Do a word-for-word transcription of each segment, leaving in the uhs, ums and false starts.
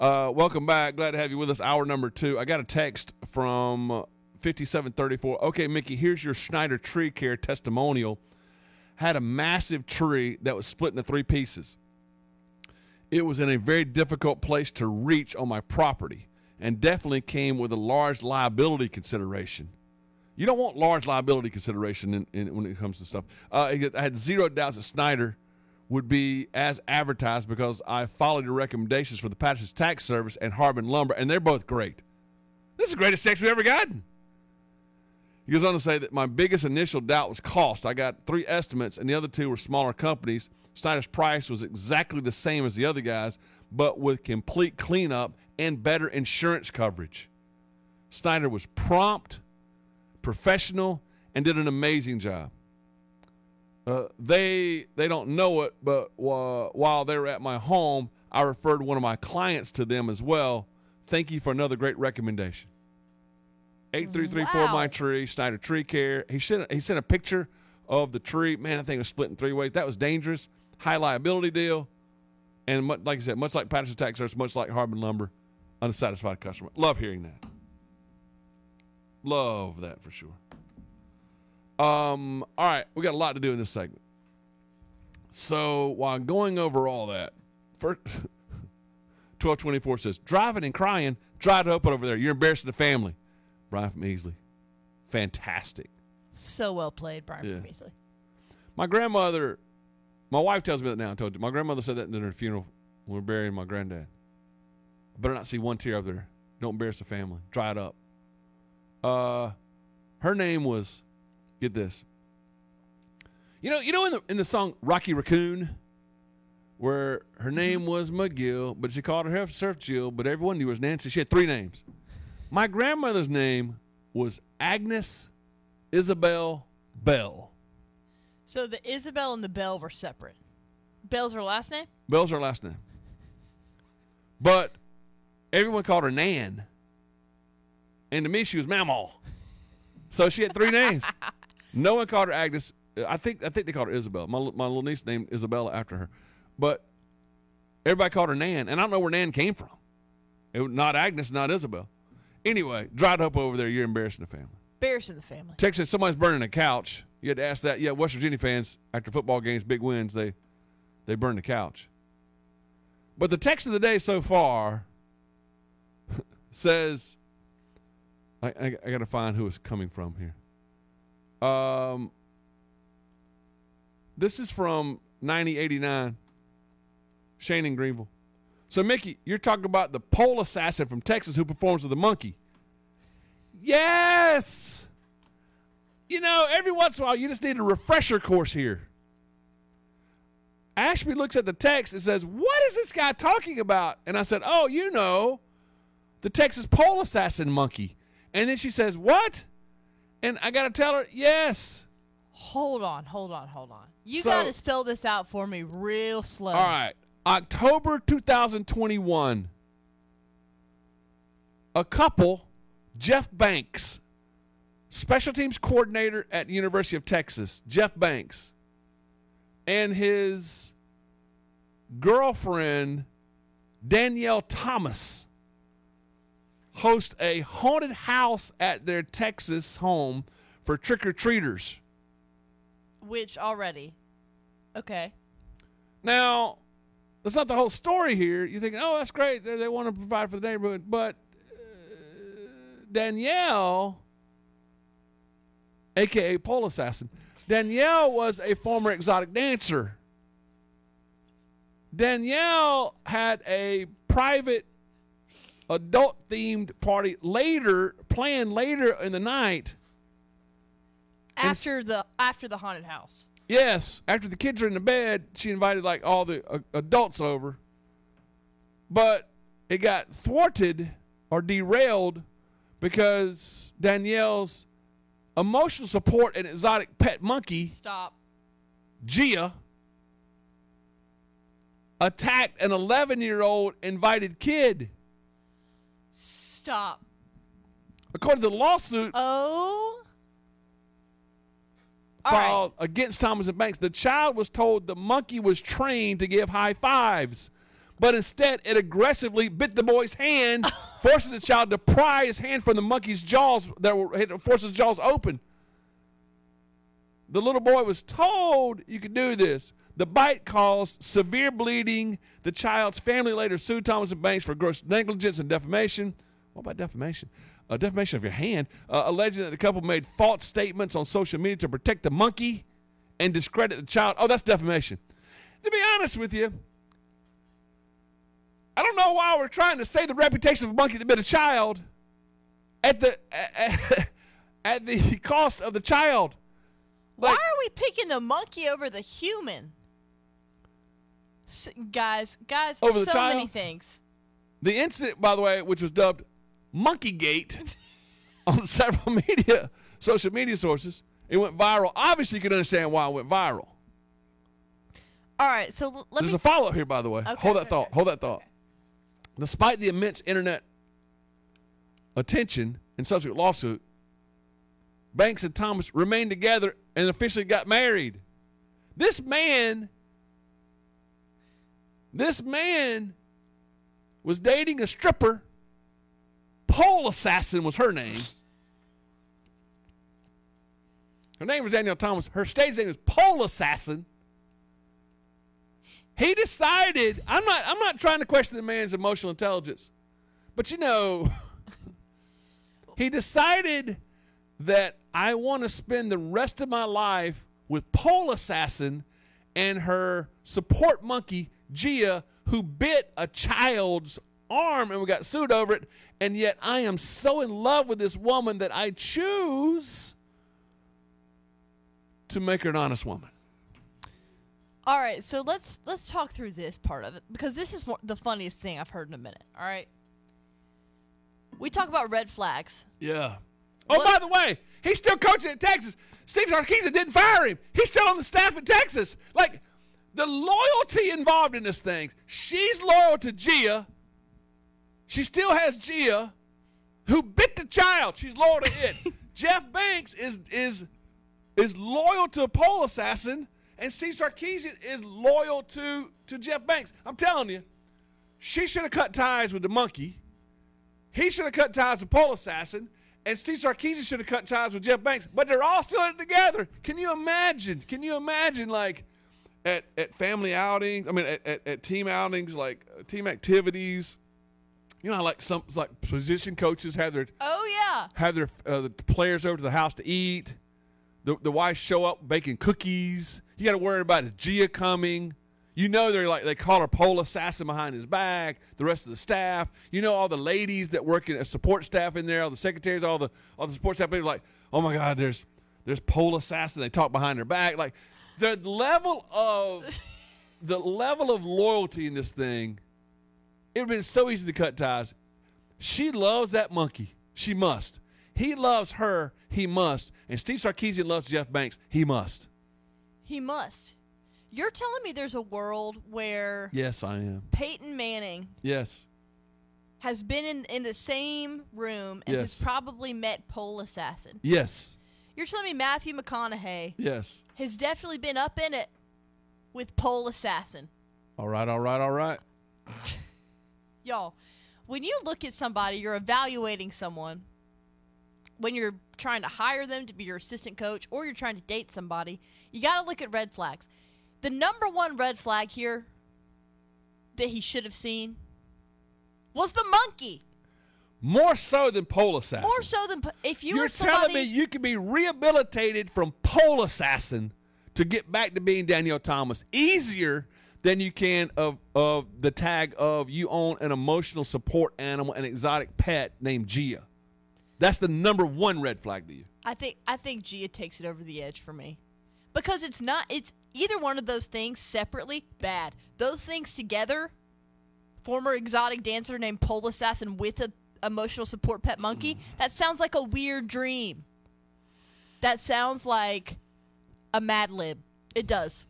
Uh, welcome back. Glad to have you with us. Hour number two. I got a text from fifty-seven thirty-four. Okay, Mickey, here's your Schneider Tree Care testimonial. Had a massive tree that was split into three pieces. It was in a very difficult place to reach on my property and definitely came with a large liability consideration. You don't want large liability consideration in, in, when it comes to stuff. Uh, I had zero doubts that Schneider would be as advertised because I followed your recommendations for the Patterson's Tax Service and Harbin Lumber, and they're both great. This is the greatest text we've ever gotten. He goes on to say that my biggest initial doubt was cost. I got three estimates, and the other two were smaller companies. Schneider's price was exactly the same as the other guys, but with complete cleanup and better insurance coverage. Schneider was prompt, professional, and did an amazing job. Uh, they they don't know it, but uh, while they were at my home, I referred one of my clients to them as well. Thank you for another great recommendation. eight three three four Wow. My Tree, Schneider Tree Care. He sent, he sent a picture of the tree. Man, I think it was split in three ways. That was dangerous. High liability deal. And much, like I said, much like Patterson Tax Service, much like Harbin Lumber, unsatisfied customer. Love hearing that. Love that for sure. Um, all right, we got a lot to do in this segment. So while going over all that, first, twelve twenty-four says, driving and crying, dried up over there. You're embarrassing the family. Brian from Easley. Fantastic. So well played, Brian Yeah. from Easley. My grandmother, my wife tells me that now. I told you. My grandmother said that in her funeral when we were burying my granddad. I better not see one tear up there. Don't embarrass the family. Dry it up. Uh, her name was, get this. You know, you know in the in the song Rocky Raccoon, where her name was McGill, but she called her Surf Jill, but everyone knew her was Nancy. She had three names. My grandmother's name was Agnes Isabel Bell. So the Isabel and the Bell were separate. Bell's her last name? Bell's her last name. But everyone called her Nan. And to me, she was Mamaw. So she had three names. No one called her Agnes. I think I think they called her Isabel. My my little niece named Isabella after her. But everybody called her Nan. And I don't know where Nan came from. It was not Agnes, not Isabel. Anyway, dried up over there. You're embarrassing the family. Embarrassing the family. Texas, somebody's burning a couch. You had to ask that. Yeah, West Virginia fans, after football games, big wins, they they burn the couch. But the text of the day so far says, I, I, I got to find who it's coming from here. Um, this is from ninety eighty-nine, Shane in Greenville. So, Mickey, you're talking about the pole assassin from Texas who performs with a monkey. Yes! You know, every once in a while, you just need a refresher course here. Ashby looks at the text and says, what is this guy talking about? And I said, oh, you know, the Texas pole assassin monkey. And then she says, what? And I got to tell her, yes. Hold on, hold on, hold on. You So- got to spell this out for me real slow. All right. October two thousand twenty-one. A couple, Jeff Banks, special teams coordinator at the University of Texas, Jeff Banks, and his girlfriend, Danielle Thomas, host a haunted house at their Texas home for trick-or-treaters. Which already. Okay. Now, that's not the whole story here. You're thinking, oh, that's great. They, they want to provide for the neighborhood. But uh, Danielle, a k a. Pole Assassin, Danielle was a former exotic dancer. Danielle had a private adult-themed party later, planned later in the night. After the after the haunted house. Yes, after the kids are in the bed, she invited like all the uh, adults over. But it got thwarted or derailed because Danielle's emotional support and exotic pet monkey, Stop. Gia, attacked an eleven-year-old invited kid. Stop. According to the lawsuit Oh. All filed right. against Thomas and Banks, the child was told the monkey was trained to give high fives, but instead it aggressively bit the boy's hand, forcing the child to pry his hand from the monkey's jaws that were forcing his jaws open. The little boy was told you could do this. The bite caused severe bleeding. The child's family later sued Thomas and Banks for gross negligence and defamation. What about defamation? Uh, defamation of your hand, uh, alleging that the couple made false statements on social media to protect the monkey and discredit the child. Oh, that's defamation. To be honest with you, I don't know why we're trying to save the reputation of a monkey that bit a child at the at, at the cost of the child. Why Like, are we picking the monkey over the human? S- guys, guys, Over the so child? many things. the incident, by the way, which was dubbed Monkeygate on several media, social media sources, it went viral. Obviously, you can understand why it went viral. All right, so l- let There's me. a follow-up here, by the way. Okay, Hold that okay, thought. okay. Hold that thought. Despite the immense internet attention and subsequent lawsuit, Banks and Thomas remained together and officially got married. This man, this man was dating a stripper. Pole Assassin was her name. Her name was Danielle Thomas. Her stage name was Pole Assassin. He decided, I'm not I'm not trying to question the man's emotional intelligence, but you know, he decided that I want to spend the rest of my life with Pole Assassin and her support monkey, Gia, who bit a child's arm and we got sued over it, and yet I am so in love with this woman that I choose to make her an honest woman. All right, so let's let's talk through this part of it because this is one, the funniest thing I've heard in a minute. All right, we talk about red flags. Yeah. Oh, What- by the way, he's still coaching at Texas. Steve Sarkisian didn't fire him. He's still on the staff at Texas. Like, the loyalty involved in this thing. She's loyal to Gia. She still has Gia, who bit the child. She's loyal to it. Jeff Banks is is is loyal to Pole Assassin, and Steve Sarkisian is loyal to, to Jeff Banks. I'm telling you, she should have cut ties with the monkey. He should have cut ties with Pole Assassin. And Steve Sarkisian should have cut ties with Jeff Banks, but they're all still in it together. Can you imagine? Can you imagine, like, at, at family outings, I mean, at, at, at team outings, like uh, team activities, you know, how, like some like position coaches have their Oh yeah, have their uh, the players over to the house to eat. The the wives show up baking cookies. You got to worry about is Gia coming. You know they're like they call her Pole Assassin behind his back. The rest of the staff, you know, all the ladies that work in support staff in there, all the secretaries, all the all the support staff people, like, oh my God, there's there's Pole Assassin. They talk behind her back. Like the level of the level of loyalty in this thing, it would have been so easy to cut ties. She loves that monkey. She must. He loves her. He must. And Steve Sarkisian loves Jeff Banks. He must. he must. You're telling me there's a world where Yes, I am. Peyton Manning Yes. has been in, in the same room and Yes. has probably met Pole Assassin. Yes. You're telling me Matthew McConaughey Yes. has definitely been up in it with Pole Assassin. All right, all right, all right. Y'all, when you look at somebody, you're evaluating someone, when you're trying to hire them to be your assistant coach or you're trying to date somebody, you got to look at red flags. The number one red flag here that he should have seen was the monkey. More so than Pole Assassin. More so than if you You're were somebody. telling me you can be rehabilitated from Pole Assassin to get back to being Danielle Thomas easier than you can of of the tag of you own an emotional support animal, an exotic pet named Gia. That's the number one red flag to you. I think I think Gia takes it over the edge for me. Because it's not it's either one of those things separately, bad. Those things together, former exotic dancer named Pole Assassin with a emotional support pet monkey, that sounds like a weird dream. That sounds like a Mad Lib. It does.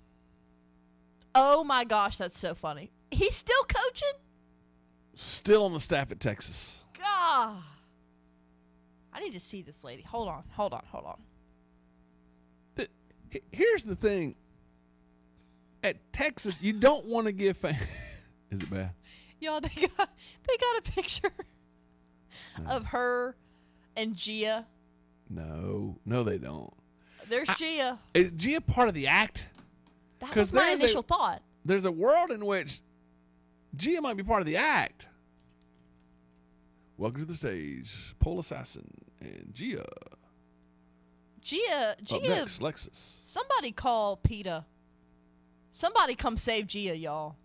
Oh my gosh, that's so funny. He's still coaching? Still on the staff at Texas. God. I need to see this lady. Hold on, hold on, hold on. The- he- Here's the thing. At Texas, you don't want to give fans. Is it bad? Y'all, they got they got a picture No. of her and Gia. No, no, they don't. There's I- Gia. Is Gia part of the act? That 'cause was my there's a- initial thought. There's a world in which Gia might be part of the act. Welcome to the stage, Pole Assassin and Gia. Gia, Up Gia. next, Lexus. Somebody call PETA. Somebody come save Gia, y'all.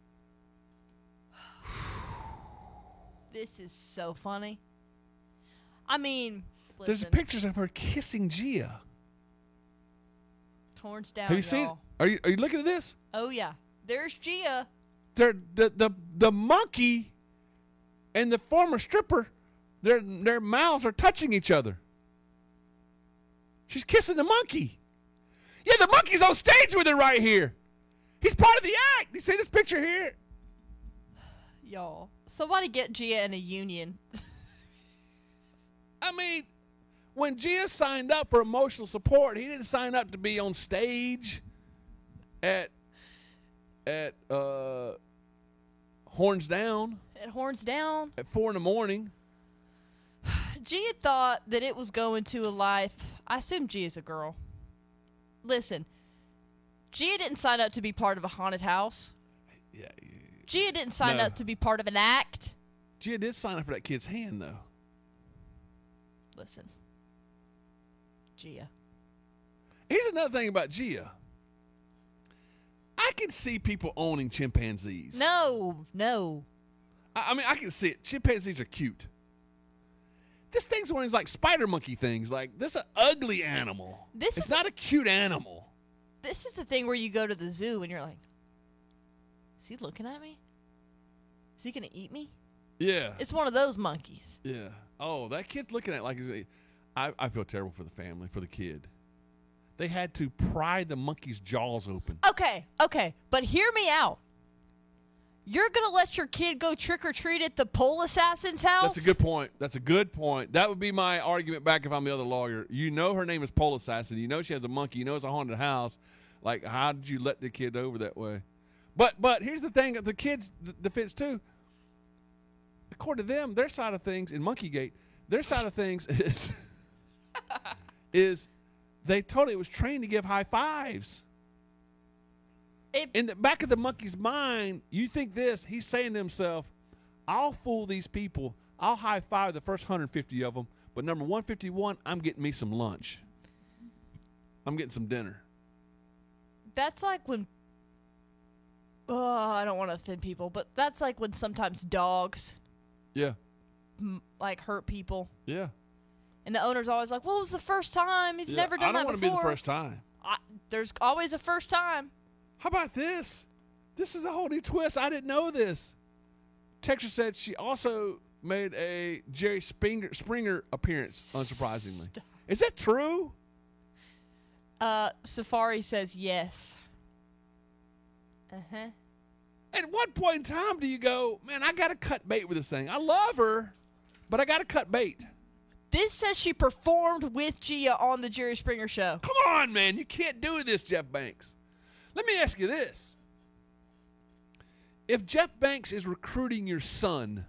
This is so funny. I mean, There's listen, pictures of her kissing Gia. horns down, Have you seen? y'all. Are you are you looking at this? Oh yeah, there's Gia. They're, the the the monkey and the former stripper, their their mouths are touching each other. She's kissing the monkey. Yeah, the monkey's on stage with her right here. He's part of the act. You see this picture here? Y'all, somebody get Gia in a union. I mean, when Gia signed up for emotional support, he didn't sign up to be on stage at at uh, Horns Down It horns down. at four in the morning. Gia thought that it was going to a life. I assume Gia's a girl. Listen, Gia didn't sign up to be part of a haunted house. Yeah, Gia didn't sign No. up to be part of an act. Gia did sign up for that kid's hand, though. Listen, Gia. Here's another thing about Gia. I can see people owning chimpanzees. No, no. I, I mean, I can see it. Chimpanzees are cute. This thing's one of these like spider monkey things. Like, this is an ugly animal. This it's is- not a cute animal. This is the thing where you go to the zoo and you're like, is he looking at me? Is he going to eat me? Yeah. It's one of those monkeys. Yeah. Oh, that kid's looking at it like he's. I, I feel terrible for the family, for the kid. They had to pry the monkey's jaws open. Okay, okay, but hear me out. You're going to let your kid go trick-or-treat at the pole assassin's house? That's a good point. That's a good point. That would be my argument back if I'm the other lawyer. You know her name is Pole Assassin. You know she has a monkey. You know it's a haunted house. Like, how did you let the kid over that way? But but here's the thing. The kid's d- defense, too. According to them, their side of things in Monkeygate, their side of things is, is they told it was trained to give high fives. It, In the back of the monkey's mind, you think this, he's saying to himself, I'll fool these people. I'll high five the first one hundred fifty of them, but number one fifty-one, I'm getting me some lunch. I'm getting some dinner. that's like when... Oh, I don't want to offend people, but that's like when sometimes dogs, Yeah, m- like, hurt people. yeah. And the owner's always like, well, it was the first time. He's yeah. never done I don't that want to before. be the first time. I, there's always a first time. How about this? This is a whole new twist. I didn't know this. Texture said she also made a Jerry Springer, Springer appearance, unsurprisingly. Stop. Is that true? Uh, Safari says yes. Uh-huh. At what point in time do you go, man, I got to cut bait with this thing? I love her, but I got to cut bait. This says she performed with Gia on the Jerry Springer show. Come on, man. You can't do this, Jeff Banks. Let me ask you this. If Jeff Banks is recruiting your son,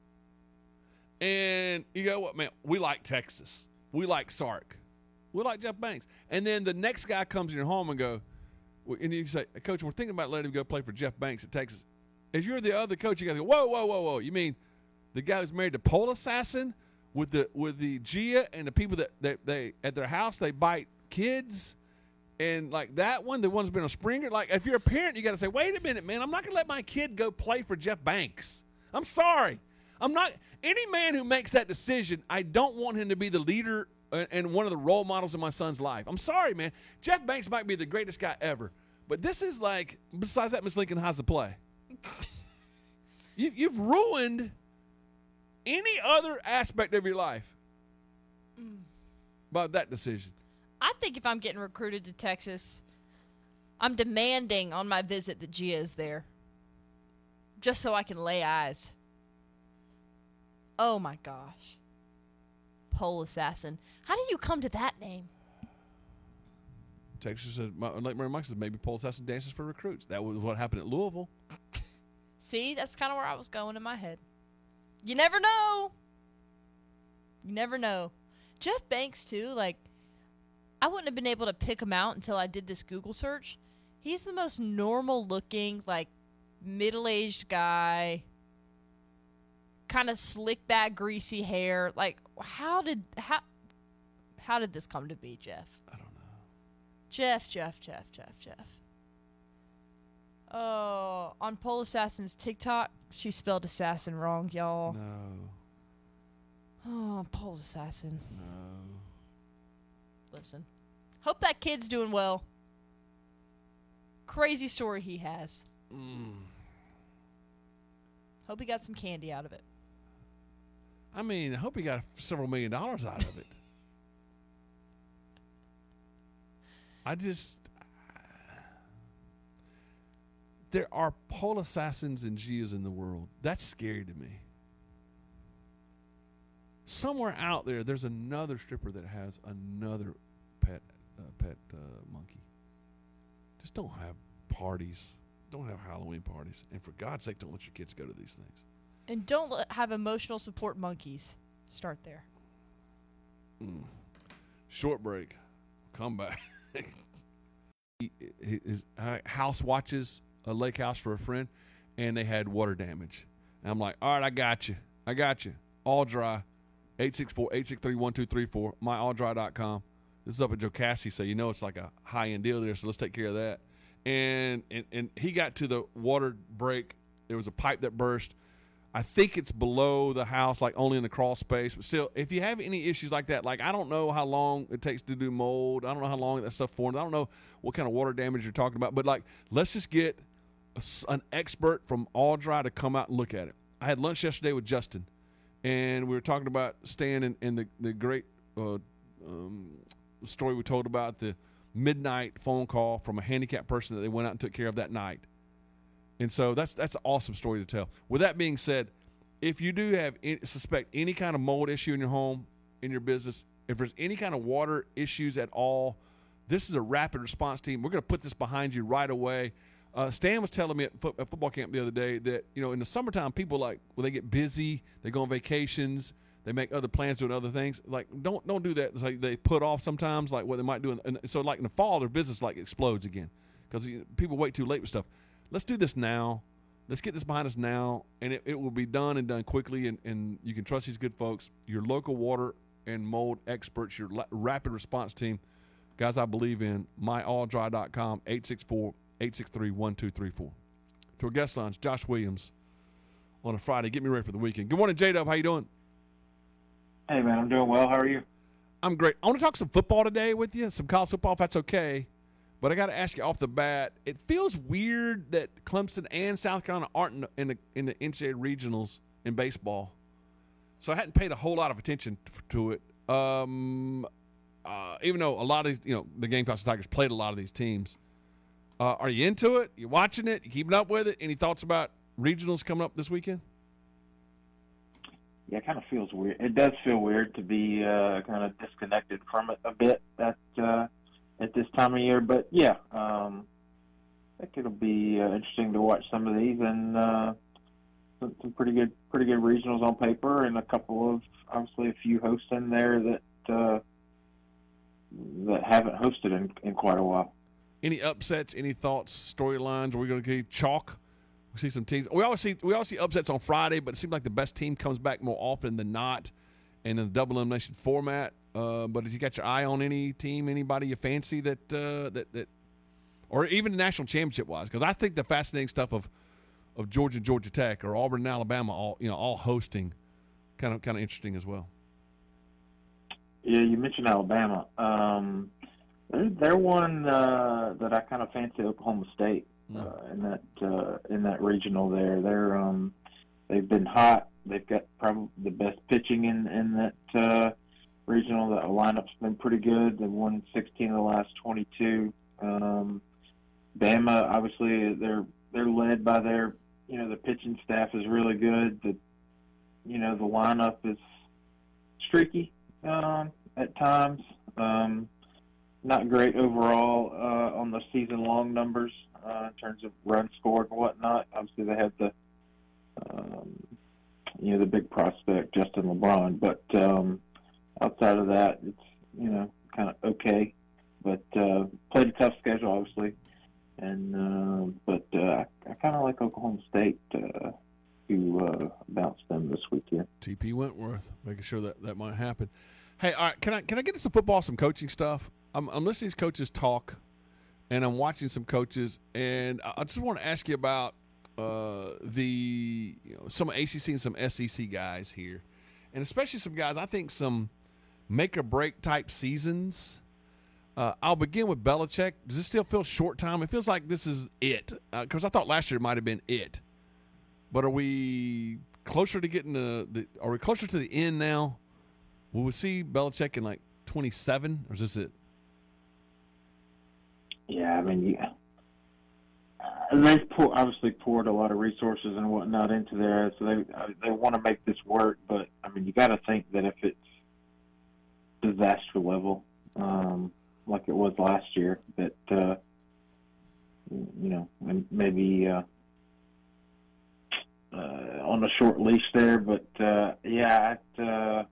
and you go, what, man, we like Texas. We like Sark. We like Jeff Banks. And then the next guy comes in your home and go, and you say, Coach, we're thinking about letting him go play for Jeff Banks at Texas. If you're the other coach, you got to go, whoa, whoa, whoa, whoa. You mean the guy who's married to Pole Assassin with the with the Gia and the people that, that they at their house, they bite kids? And like that one, the one's been a Springer. Like, if you're a parent, you got to say, wait a minute, man. I'm not going to let my kid go play for Jeff Banks. I'm sorry. I'm not. Any man who makes that decision, I don't want him to be the leader and, and one of the role models in my son's life. I'm sorry, man. Jeff Banks might be the greatest guy ever. But this is like, besides that, Miss Lincoln, how's the play? you, you've ruined any other aspect of your life by that decision. I think if I'm getting recruited to Texas, I'm demanding on my visit that Gia is there. Just so I can lay eyes. Oh my gosh. Pole Assassin. How do you come to that name? Texas said, like Mary Mike says, maybe Pole Assassin dances for recruits. That was what happened at Louisville. See, that's kind of where I was going in my head. You never know. You never know. Jeff Banks, too, like, I wouldn't have been able to pick him out until I did this Google search. He's the most normal-looking, like, middle-aged guy, kind of slick-back, greasy hair. Like, how did how how did this come to be, Jeff? I don't know. Jeff, Jeff, Jeff, Jeff, Jeff. Oh, on Pole Assassin's TikTok, she spelled assassin wrong, y'all. No. Oh, Pole Assassin. No. Listen, hope that kid's doing well. Crazy story he has. Mm. Hope he got some candy out of it. I mean, I hope he got several million dollars out of it. I just... There are pole assassins and Gias in the world. That's scary to me. Somewhere out there, there's another stripper that has another pet uh, pet uh, monkey. Just don't have parties. Don't have Halloween parties. And for God's sake, don't let your kids go to these things. And don't let, have emotional support monkeys. Start there. Mm. Short break. Come back. His house watches a lake house for a friend, and they had water damage. And I'm like, all right, I got you. I got you. All Dry. eight six four, eight six three, one two three four. my all dry dot com. This is up at Jocassee, so you know it's like a high-end deal there, so let's take care of that. And, and and he got to the water break. There was a pipe that burst. I think it's below the house, like only in the crawl space. But still, if you have any issues like that, like I don't know how long it takes to do mold. I don't know how long that stuff forms. I don't know what kind of water damage you're talking about. But, like, let's just get a, an expert from All Dry to come out and look at it. I had lunch yesterday with Justin, and we were talking about staying in, in the, the great uh, um, story we told about the midnight phone call from a handicapped person that they went out and took care of that night. And so that's that's an awesome story to tell. With that being said, if you do have any, suspect any kind of mold issue in your home, in your business, if there's any kind of water issues at all, this is a rapid response team. We're going to put this behind you right away. Uh, Stan was telling me at, fo- at football camp the other day that, you know, in the summertime, people like, when they get busy, they go on vacations, they make other plans doing other things. Like, don't don't do that. It's like they put off sometimes, like what they might do. In, in, so, like in the fall, their business like explodes again because you know, people wait too late with stuff. Let's do this now. Let's get this behind us now, and it, it will be done and done quickly, and, and you can trust these good folks, your local water and mold experts, your la- rapid response team. Guys, I believe in my all dry dot com, eight six four, eight six three, one two three four. To our guest lines, Josh Williams on a Friday. Get me ready for the weekend. Good morning, J-Dub. How you doing? Hey, man, I'm doing well. How are you? I'm great. I want to talk some football today with you, some college football, if that's okay. But I got to ask you off the bat, it feels weird that Clemson and South Carolina aren't in the, in the, in the N C double A regionals in baseball. So I hadn't paid a whole lot of attention to it. Um, uh, even though a lot of these, you know, the Gamecocks and Tigers played a lot of these teams. Uh, are you into it? You watching it? You keeping up with it? Any thoughts about regionals coming up this weekend? Yeah, it kind of feels weird. It does feel weird to be uh, kind of disconnected from it a bit at uh, at this time of year. But yeah, um, I think it'll be uh, interesting to watch some of these and uh, some, some pretty good, pretty good regionals on paper, and a couple of obviously a few hosts in there that uh, that haven't hosted in, in quite a while. Any upsets? Any thoughts? Storylines? Are we going to get chalk? We see some teams. We always see we always see upsets on Friday, but it seems like the best team comes back more often than not, and in the double elimination format. Uh, but if you got your eye on any team, anybody you fancy that uh, that that, or even the national championship wise, because I think the fascinating stuff of of Georgia, and Georgia Tech, or Auburn, and Alabama, all you know, all hosting, kind of kind of interesting as well. Yeah, you mentioned Alabama. Um, they're, they're one uh, that I kind of fancy Oklahoma State. Uh, in that uh, in that regional there, they're um, they've been hot. They've got probably the best pitching in in that uh, regional. The lineup's been pretty good. They've won sixteen of the last twenty-two. Um, Bama, obviously, they're they're led by their you know the pitching staff is really good. The you know the lineup is streaky um, at times. Um, not great overall uh, on the season long numbers. Uh, in terms of runs scored and whatnot. Obviously, they had the you know, the big prospect Justin LeBron. But um, outside of that, it's you know kind of okay. But uh, played a tough schedule, obviously. And uh, but uh, I, I kind of like Oklahoma State uh, to uh, bounce them this weekend. T P Wentworth, making sure that that might happen. Hey, all right, can I can I get into some football, some coaching stuff? I'm, I'm listening to these coaches talk, and I'm watching some coaches, and I just want to ask you about uh, the you know some A C C and some S E C guys here, and especially some guys I think some make or break type seasons. Uh, I'll begin with Belichick. Does this still feel short time? It feels like this is it because uh, I thought last year might have been it. But are we closer to getting the, the – are we closer to the end now? Will we see Belichick in like twenty-seven, or is this it? Yeah, I mean, yeah. Uh, they've pour, obviously poured a lot of resources and whatnot into there, so they uh, they want to make this work. But, I mean, you got to think that if it's disaster level, um, like it was last year, that, uh, you know, maybe uh, uh, on a short leash there. But, uh, yeah, it, uh,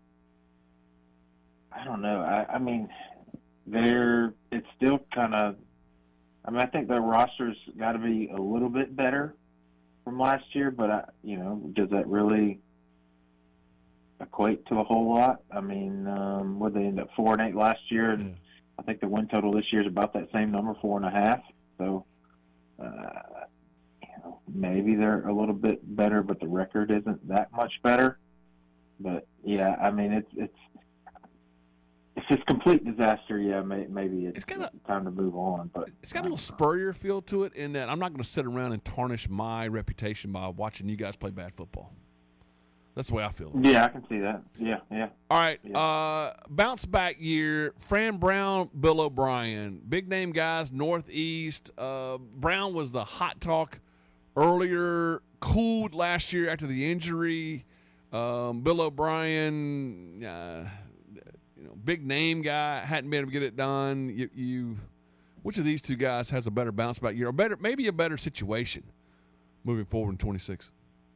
I don't know. I, I mean, they're it's still kind of – I mean, I think their roster's got to be a little bit better from last year, but, I, you know, does that really equate to a whole lot? I mean, um, what they end up four and eight last year, and yeah. I think the win total this year is about that same number, four and a half. So, uh, you know, maybe they're a little bit better, but the record isn't that much better. But yeah, I mean, it's it's if it's complete disaster, yeah, may, maybe it's, it's kinda, time to move on. But it's got a little Spurrier feel to it in that I'm not going to sit around and tarnish my reputation by watching you guys play bad football. That's the way I feel. Yeah, I can see that. Yeah, yeah. All right. Yeah. Uh, bounce back year. Fran Brown, Bill O'Brien. Big name guys, Northeast. Uh, Brown was the hot talk earlier, cooled last year after the injury. Um, Bill O'Brien, uh, you know, big name guy, hadn't been able to get it done. You, you, which of these two guys has a better bounce back year, or better, maybe a better situation moving forward in twenty-six?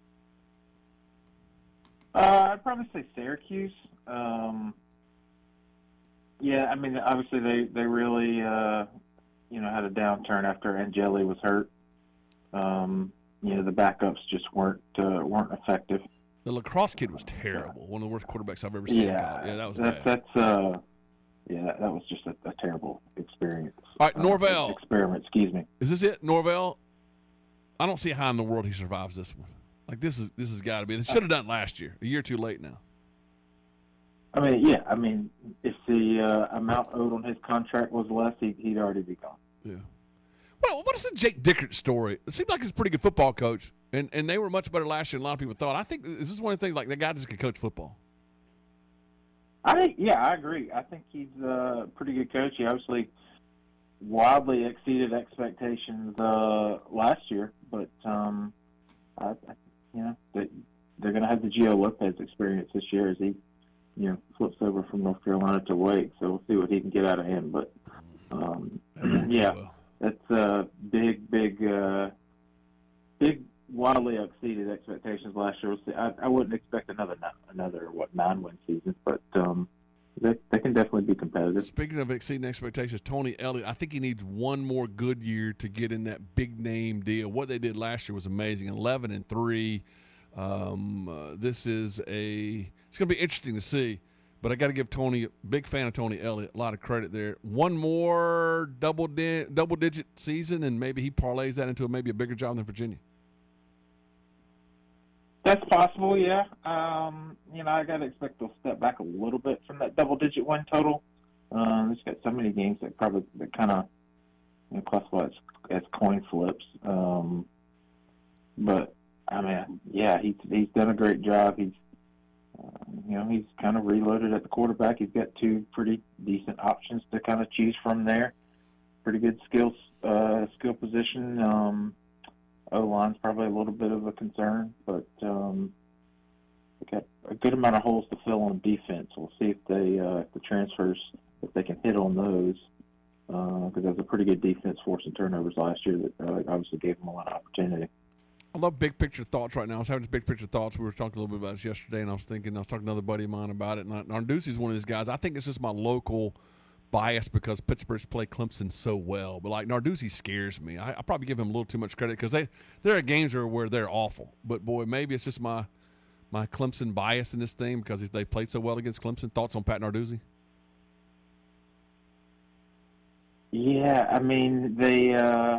Uh, I'd probably say Syracuse. Um, yeah, I mean, obviously they they really uh, you know had a downturn after Angeli was hurt. Um, you know, the backups just weren't uh, weren't effective. The lacrosse kid was terrible. One of the worst quarterbacks I've ever seen. Yeah, yeah, that was that, bad. That's uh, yeah, that, that was just a, a terrible experience. All right, Norvell. Uh, experiment, excuse me. Is this it, Norvell? I don't see how in the world he survives this one. Like this is this has got to be. They should have done it last year. A year too late now. I mean, yeah. I mean, if the uh, amount owed on his contract was less, he'd, he'd already be gone. Yeah. Well, what is the Jake Dickert story? It seems like he's a pretty good football coach, and, and they were much better last year than a lot of people thought. I think this is one of the things, like, the guy just can coach football. I think, yeah, I agree. I think he's a pretty good coach. He obviously wildly exceeded expectations uh, last year, but, um, I, I, you know, they, they're going to have the Gio Lopez experience this year as he, you know, flips over from North Carolina to Wake, so we'll see what he can get out of him. But, um, yeah. Well. That's a big, big, uh, big, wildly exceeded expectations last year. I, I wouldn't expect another, another what nine win season, but um, they they can definitely be competitive. Speaking of exceeding expectations, Tony Elliott, I think he needs one more good year to get in that big name deal. What they did last year was amazing, eleven and three. Um, uh, this is a it's going to be interesting to see. But I got to give Tony, big fan of Tony Elliott, a lot of credit there. One more double di- double digit season, and maybe he parlays that into a, maybe a bigger job than Virginia. That's possible, yeah. Um, you know, I got to expect they'll step back a little bit from that double digit win total. Um, it's got so many games that probably that kind of you know, classify as, as coin flips. Um, but I mean, yeah, he's he's done a great job. He's Uh, you know, he's kind of reloaded at the quarterback. He's got two pretty decent options to kind of choose from there. Pretty good skills, uh, skill position. Um, O-line's probably a little bit of a concern, but um, they got a good amount of holes to fill on defense. We'll see if they, uh, if the transfers, if they can hit on those, because uh, that was a pretty good defense forcing turnovers last year that uh, obviously gave them a lot of opportunity. I love big picture thoughts right now. I was having big picture thoughts. We were talking a little bit about this yesterday, and I was thinking, I was talking to another buddy of mine about it. And Narduzzi's one of these guys. I think it's just my local bias because Pittsburgh's play Clemson so well. But like Narduzzi scares me. I, I probably give him a little too much credit because they there are games where, where they're awful. But boy, maybe it's just my my Clemson bias in this thing because they played so well against Clemson. Thoughts on Pat Narduzzi? Yeah, I mean they uh,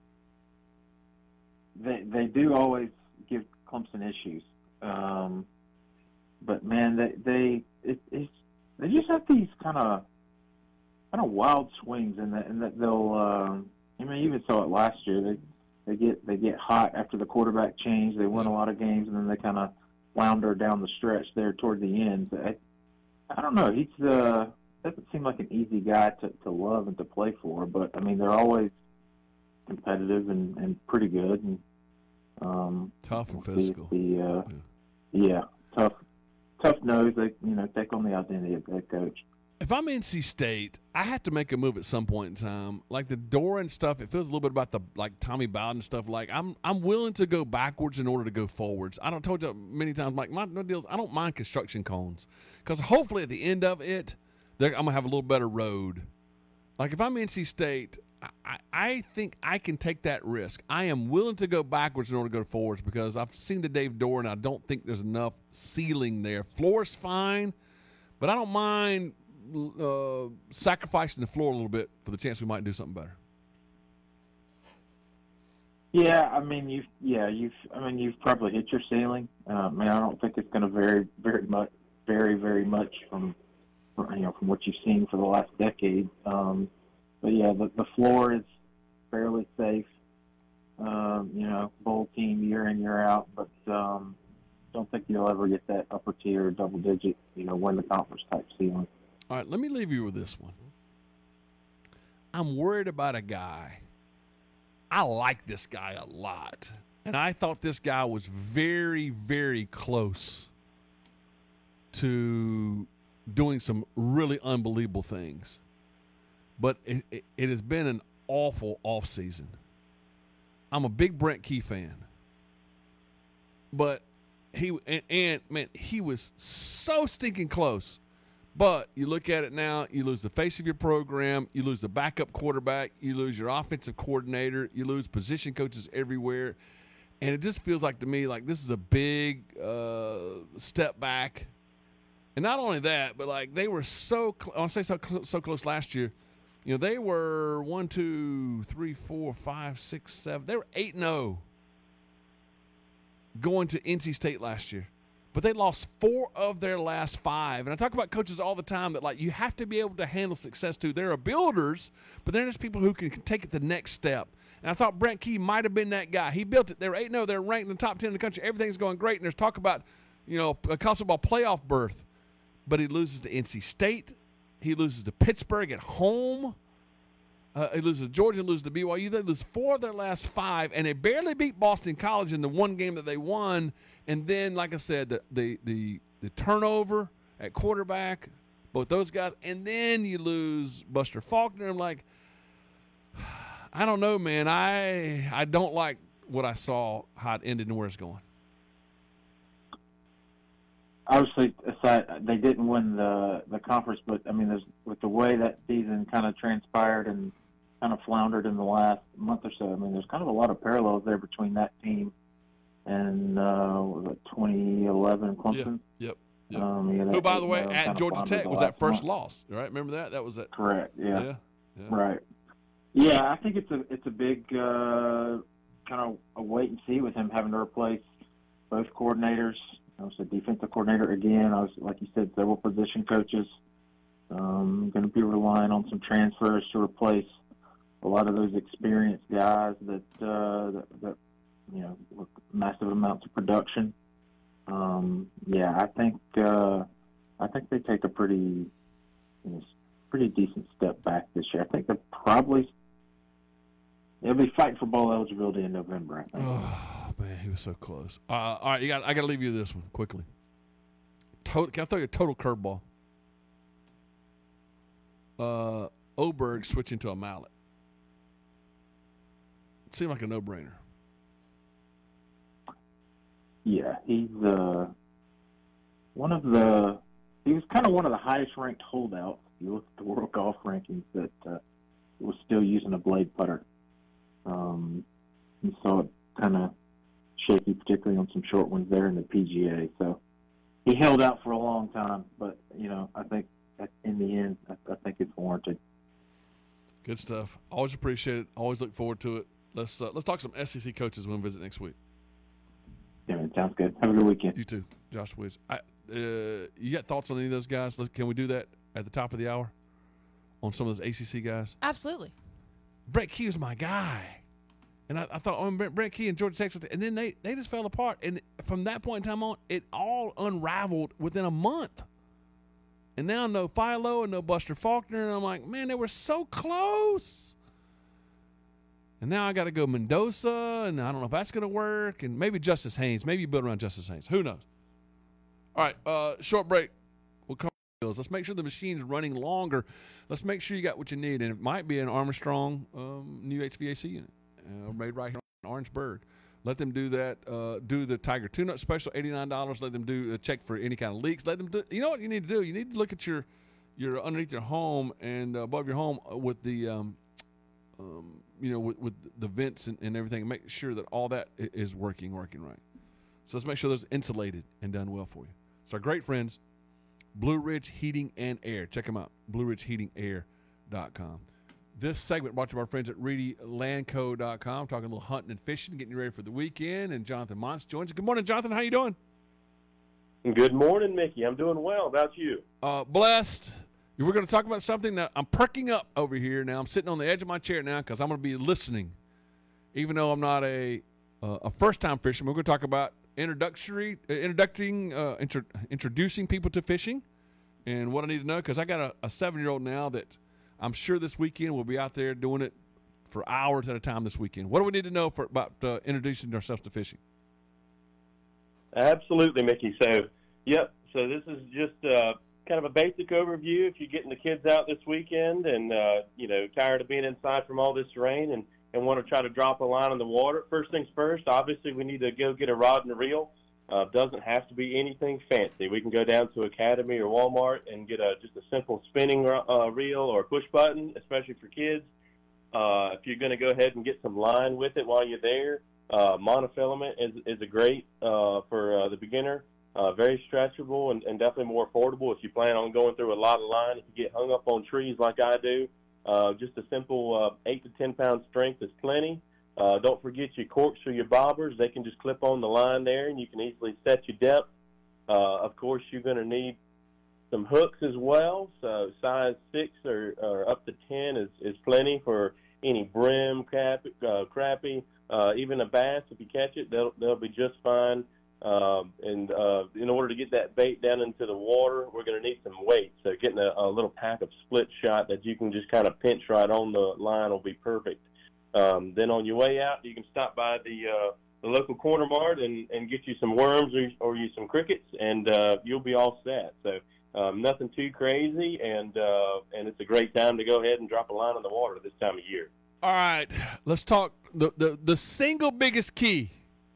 they they do always give Clemson issues, um, but man, they they it, it's, they just have these kind of kind of wild swings in that in that they'll. Um, I mean, even saw it last year. They they get they get hot after the quarterback change. They win a lot of games, and then they kind of flounder down the stretch there toward the end. I, I don't know. He's uh, doesn't seem like an easy guy to, to love and to play for, but I mean they're always competitive and, and pretty good and um, tough and the, physical. The, uh, yeah. yeah, tough, tough nose. They you know take on the identity of head coach. If I'm N C State, I have to make a move at some point in time. Like the door and stuff, it feels a little bit about the like Tommy Bowden stuff. Like I'm I'm willing to go backwards in order to go forwards. I don't told you many times. Like my no deals. I don't mind construction cones because hopefully at the end of it, I'm gonna have a little better road. Like if I'm N C State, I, I think I can take that risk. I am willing to go backwards in order to go forwards because I've seen the Dave Door and I don't think there's enough ceiling there. Floor's fine, but I don't mind. Uh, sacrificing the floor a little bit for the chance we might do something better. Yeah, I mean you've yeah you've I mean you've probably hit your ceiling. Uh, I mean I don't think it's going to vary very much, very very much from, from you know from what you've seen for the last decade. Um, but yeah, the the floor is fairly safe. Um, you know, bowl team year in year out, but um, don't think you'll ever get that upper tier double digit you know win the conference type ceiling. All right, let me leave you with this one. I'm worried about a guy. I like this guy a lot. And I thought this guy was very, very close to doing some really unbelievable things. But it, it, it has been an awful offseason. I'm a big Brent Key fan. But he, and, and man, he was so stinking close. But you look at it now, you lose the face of your program, you lose the backup quarterback, you lose your offensive coordinator, you lose position coaches everywhere. And it just feels like to me like this is a big uh, step back. And not only that, but like they were so cl- I want to say so, cl- so close last year. You know, they were one, two, three, four, five, six, seven. They were eight and oh going to N C State last year. But they lost four of their last five. And I talk about coaches all the time that, like, you have to be able to handle success, too. There are builders, but they're just people who can, can take it the next step. And I thought Brent Key might have been that guy. He built it. They were eight and oh. They're ranked in the top ten in the country. Everything's going great. And there's talk about, you know, a college football playoff berth. But he loses to N C State. He loses to Pittsburgh at home. Uh, he loses to Georgia, loses to B Y U. They lose four of their last five, and they barely beat Boston College in the one game that they won. And then, like I said, the the the, the turnover at quarterback, both those guys, and then you lose Buster Faulkner. I'm like, I don't know, man. I I don't like what I saw, how it ended and where it's going. Obviously, aside, they didn't win the the conference, but I mean, there's, with the way that season kind of transpired and kind of floundered in the last month or so, I mean, there's kind of a lot of parallels there between that team and uh, what was it, twenty eleven Clemson. Yeah, yep. Yep. Um, yeah, Who, by the way, uh, at Georgia Tech was that first month. loss, right? Remember that? That was it. Correct. Yeah. Yeah. yeah. Right. Yeah, I think it's a it's a big uh, kind of a wait and see with him having to replace both coordinators. I was a defensive coordinator again. I was, like you said, several position coaches. Um, going to be relying on some transfers to replace a lot of those experienced guys that uh, that, that you know with massive amounts of production. Um, yeah, I think uh, I think they take a pretty you know, pretty decent step back this year. I think they're probably they'll be fighting for bowl eligibility in November, I think. Oh man, he was so close. Uh, all right, you got. I got to leave you this one quickly. Total, can I throw you a total curveball? Uh, Oberg switching to a mallet. It seemed like a no-brainer. yeah, he's uh, one of the. He was kind of one of the highest ranked holdouts. You look at the World Golf rankings that uh, was still using a blade putter. Um, you saw it kind of shaky, particularly on some short ones there in the P G A. So he held out for a long time, but you know, I think in the end, I, I think it's warranted. Good stuff. Always appreciate it. Always look forward to it. Let's uh, let's talk some S E C coaches when we visit next week. Yeah, man, sounds good. Have a good weekend. You too, Josh Woods. I, uh, you got thoughts on any of those guys? Let's, can we do that at the top of the hour on some of those A C C guys? Absolutely. Brett Key was my guy, and I, I thought, oh, Brett, Brett Key and Georgia Tech, and then they they just fell apart. And from that point in time on, it all unraveled within a month. And now no Philo and no Buster Faulkner, and I'm like, man, they were so close. And now I got to go Mendoza, and I don't know if that's going to work. And maybe Justice Haynes. Maybe you build around Justice Haynes. Who knows? All right, uh, short break. We'll come. Let's make sure the machine's running longer. Let's make sure you got what you need. And it might be an Armstrong um, new H V A C unit uh, made right here in Orangeburg. Let them do that. Uh, do the Tiger Tune-Up special, eighty-nine dollars. Let them do a check for any kind of leaks. Let them do. You know what you need to do? You need to look at your your underneath your home and uh, above your home with the um, um, you know with, with the vents and, and everything. And make sure that all that is working working right. So let's make sure those insulated and done well for you. So our great friends, Blue Ridge Heating and Air. Check them out, blue ridge heating air dot com. This segment brought to you by our friends at reedy landco dot com, talking a little hunting and fishing, getting you ready for the weekend. And Jonathan Montz joins us. Good morning, Jonathan. How you doing? Good morning, Mickey. I'm doing well. How about you? Uh, blessed. We're going to talk about something that I'm perking up over here now. I'm sitting on the edge of my chair now because I'm going to be listening. Even though I'm not a uh, a first-time fisherman, we're going to talk about introductory, uh, introducing, uh, intro, introducing people to fishing and what I need to know, because I got a, a seven-year-old now that I'm sure this weekend we'll be out there doing it for hours at a time this weekend. What do we need to know for about uh, introducing ourselves to fishing? Absolutely, Mickey. So, yep. So this is just uh, kind of a basic overview. If you're getting the kids out this weekend and, uh, you know, tired of being inside from all this rain and, and want to try to drop a line in the water, first things first, obviously we need to go get a rod and a reel. Uh, doesn't have to be anything fancy. We can go down to Academy or Walmart and get a just a simple spinning uh, reel or push button, especially for kids. Uh, if you're going to go ahead and get some line with it while you're there, uh, monofilament is, is a great uh, for uh, the beginner. Uh, very stretchable and, and definitely more affordable if you plan on going through a lot of line. If you get hung up on trees like I do, uh, just a simple uh, eight to ten pound strength is plenty. Uh, don't forget your corks or your bobbers. They can just clip on the line there, and you can easily set your depth. Uh, of course, you're going to need some hooks as well. So size six or, or up to ten is, is plenty for any brim, crap, uh, crappie, uh, even a bass. If you catch it, they'll, they'll be just fine. Um, and uh, in order to get that bait down into the water, we're going to need some weight. So getting a, a little pack of split shot that you can just kind of pinch right on the line will be perfect. Um, then on your way out, you can stop by the uh, the local corner mart and, and get you some worms or, or you some crickets, and uh, you'll be all set. So um, nothing too crazy, and uh, and it's a great time to go ahead and drop a line in the water this time of year. All right, let's talk the the, the single biggest key.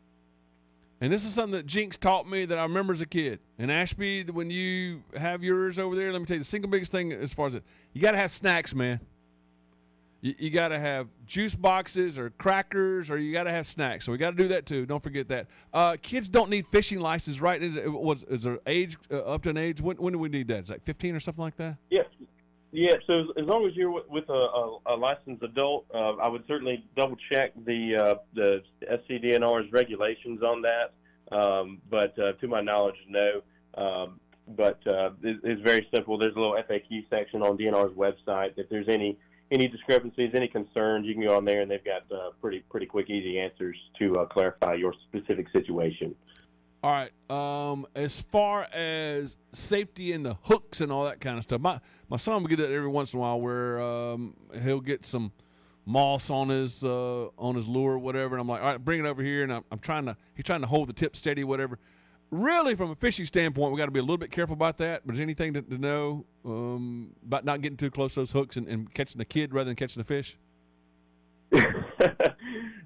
And this is something that Jinx taught me that I remember as a kid. And Ashby, when you have yours over there, let me tell you, the single biggest thing as far as it, you got to have snacks, man. You, you got to have juice boxes or crackers, or you got to have snacks. So we got to do that too. Don't forget that. Uh, kids don't need fishing license, right? Is, it, was, is there age uh, up to an age? When, when do we need that? Is that fifteen or something like that? Yes. Yeah, so as, as long as you're with, with a, a, a licensed adult, uh, I would certainly double check the uh, the S C D N R's regulations on that. Um, but uh, to my knowledge, no. Um, but uh, it, it's very simple. There's a little F A Q section on D N R's website. If there's any any discrepancies, any concerns, you can go on there, and they've got uh, pretty pretty quick, easy answers to uh, clarify your specific situation. All right. Um, as far as safety and the hooks and all that kind of stuff, my my son will get that every once in a while, where um, he'll get some moss on his uh, on his lure or whatever, and I'm like, all right, bring it over here, and I'm, I'm trying to he's trying to hold the tip steady, whatever. Really, from a fishing standpoint, we got to be a little bit careful about that. But is anything to, to know um, about not getting too close to those hooks and, and catching the kid rather than catching the fish?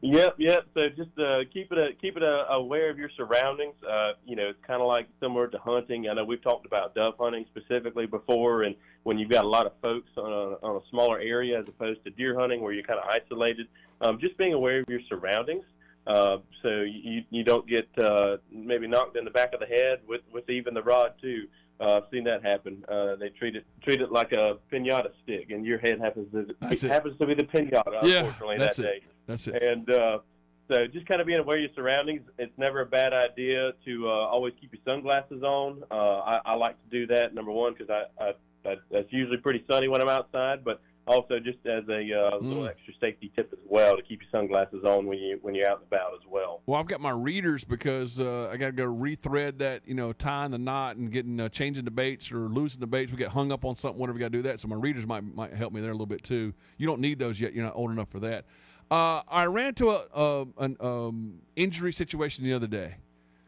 Yep, yep. So just uh, keep it a, keep it a, aware of your surroundings. Uh, you know, it's kind of like similar to hunting. I know we've talked about dove hunting specifically before, and when you've got a lot of folks on a, on a smaller area as opposed to deer hunting where you're kind of isolated. Um, just being aware of your surroundings, uh, so you you don't get uh, maybe knocked in the back of the head with, with even the rod too. Uh, I've seen that happen. Uh, they treat it treat it like a pinata stick, and your head happens to That's it. happens to be the pinata. Yeah, Unfortunately, that's that it. day. That's it. And uh, so just kind of being aware of your surroundings. It's never a bad idea to uh, always keep your sunglasses on. Uh, I, I like to do that, number one, because I, I, I, it's usually pretty sunny when I'm outside, but also just as a uh, little Mm. extra safety tip as well to keep your sunglasses on when, you, when you're out and about as well. Well, I've got my readers because uh, I got to go rethread that, you know, tying the knot and getting uh, changing the baits or losing the baits. We get hung up on something whenever we got to do that. So my readers might might help me there a little bit too. You don't need those yet. You're not old enough for that. Uh, I ran into a, a an um, injury situation the other day.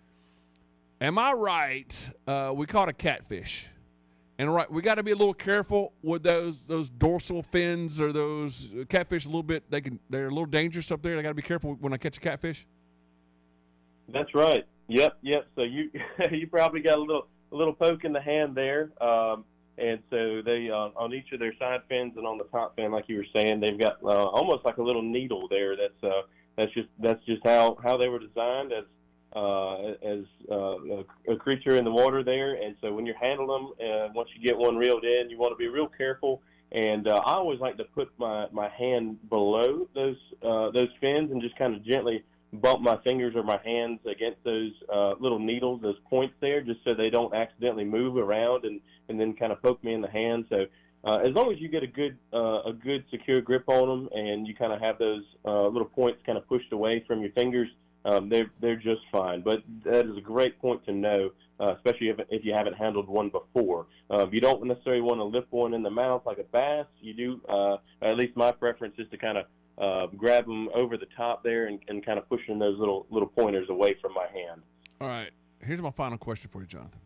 Am I right? Uh, we caught a catfish. And right, we got to be a little careful with those those dorsal fins or those catfish. A little bit, they can they're a little dangerous up there. I got to be careful when I catch a catfish. That's right. Yep, yep. So you you probably got a little a little poke in the hand there, um, and so they uh, on each of their side fins and on the top fin, like you were saying, they've got uh, almost like a little needle there. That's uh, that's just that's just how, how they were designed as. Uh, as uh, a, a creature in the water there, and so when you're handling them, uh, once you get one reeled in, you want to be real careful. And uh, I always like to put my, my hand below those uh, those fins and just kind of gently bump my fingers or my hands against those uh, little needles, those points there, just so they don't accidentally move around and, and then kind of poke me in the hand. So uh, as long as you get a good uh, a good secure grip on them and you kind of have those uh, little points kind of pushed away from your fingers, Um, they're they're just fine. But that is a great point to know, uh, especially if if you haven't handled one before. Uh, if you don't necessarily want to lift one in the mouth like a bass, you do. Uh, at least my preference is to kind of uh, grab them over the top there and, and kind of pushing those little little pointers away from my hand. All right. Here's my final question for you, Jonathan.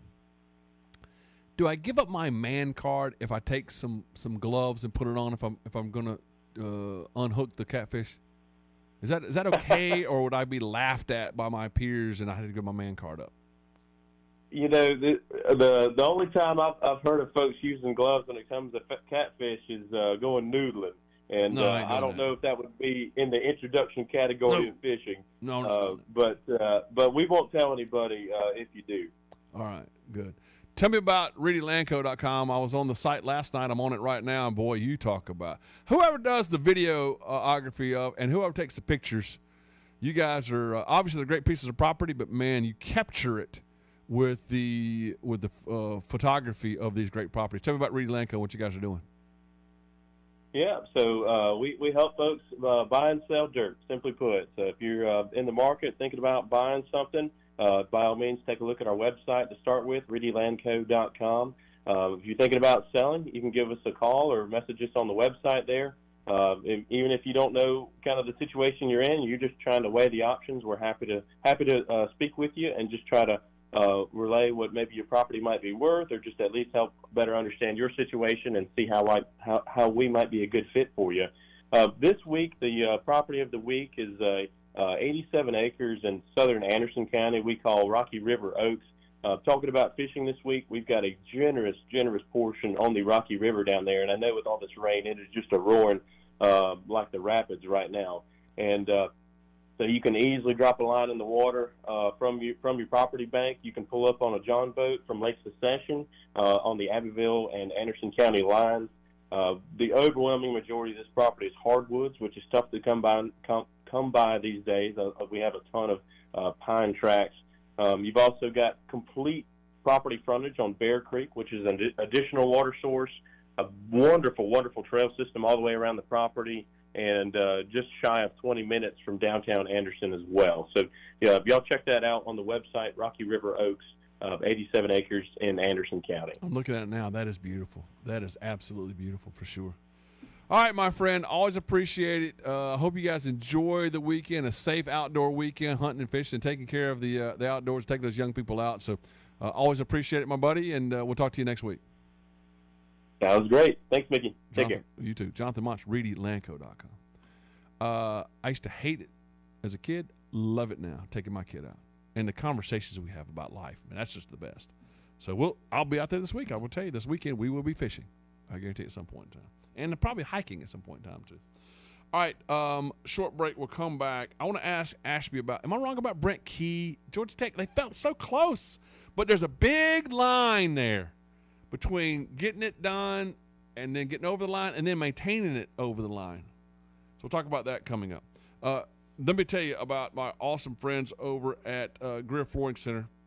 Do I give up my man card if I take some, some gloves and put it on if I'm if I'm gonna uh, unhook the catfish? Is that is that okay, or would I be laughed at by my peers and I had to give my man card up? You know, the the, the only time I've, I've heard of folks using gloves when it comes to catfish is uh, going noodling. And No, uh, I ain't I doing don't that. know if that would be in the introduction category No. of fishing. No, no, Uh, no. but uh, but we won't tell anybody uh, if you do. All right, good. Tell me about Reedy Lanco dot com. I was on the site last night. I'm on it right now, and boy, you talk about whoever does the videography of and whoever takes the pictures. You guys are uh, obviously they're great pieces of property, but man, you capture it with the with the uh, photography of these great properties. Tell me about Reedy Lanco, what you guys are doing. Yeah, so uh, we, we help folks uh, buy and sell dirt, simply put. So if you're uh, in the market thinking about buying something, uh, by all means, take a look at our website to start with, Reedy Lanco dot com. Uh, if you're thinking about selling, you can give us a call or message us on the website there. Uh, if, even if you don't know kind of the situation you're in, you're just trying to weigh the options, we're happy to happy to uh, speak with you and just try to uh, relay what maybe your property might be worth, or just at least help better understand your situation and see how like how, how we might be a good fit for you. Uh, this week, the uh, property of the week is uh, uh, eighty-seven acres in southern Anderson County. We call Rocky River Oaks. Uh, talking about fishing this week, we've got a generous, generous portion on the Rocky River down there, and I know with all this rain, it is just a roaring uh, like the rapids right now. And uh, so you can easily drop a line in the water uh, from your from your property bank. You can pull up on a john boat from Lake Secession uh, on the Abbeville and Anderson County lines. Uh, the overwhelming majority of this property is hardwoods, which is tough to come by come, come by these days. Uh, we have a ton of uh, pine tracts. Um, you've also got complete property frontage on Bear Creek, which is an additional water source, a wonderful, wonderful trail system all the way around the property, and uh, just shy of twenty minutes from downtown Anderson as well. So yeah, if y'all check that out on the website, Rocky River Oaks, uh, eighty-seven acres in Anderson County. I'm looking at it now. That is beautiful. That is absolutely beautiful for sure. All right, my friend, always appreciate it. I uh, hope you guys enjoy the weekend, a safe outdoor weekend, hunting and fishing, and taking care of the uh, the outdoors, take those young people out. So uh, always appreciate it, my buddy, and uh, we'll talk to you next week. Sounds great. Thanks, Mickey. Take Jonathan, care. You too. Jonathan Motch, Reedy Lanco dot com. Uh, I used to hate it as a kid. Love it now, taking my kid out. And the conversations we have about life, man, that's just the best. So we'll, I'll be out there this week. I will tell you, this weekend we will be fishing. I guarantee at some point in time. And probably hiking at some point in time, too. All right, um, short break. We'll come back. I want to ask Ashby about, am I wrong about Brent Key? Georgia Tech, they felt so close. But there's a big line there between getting it done and then getting over the line and then maintaining it over the line. So we'll talk about that coming up. Uh, let me tell you about my awesome friends over at uh, Greer Flooring Center.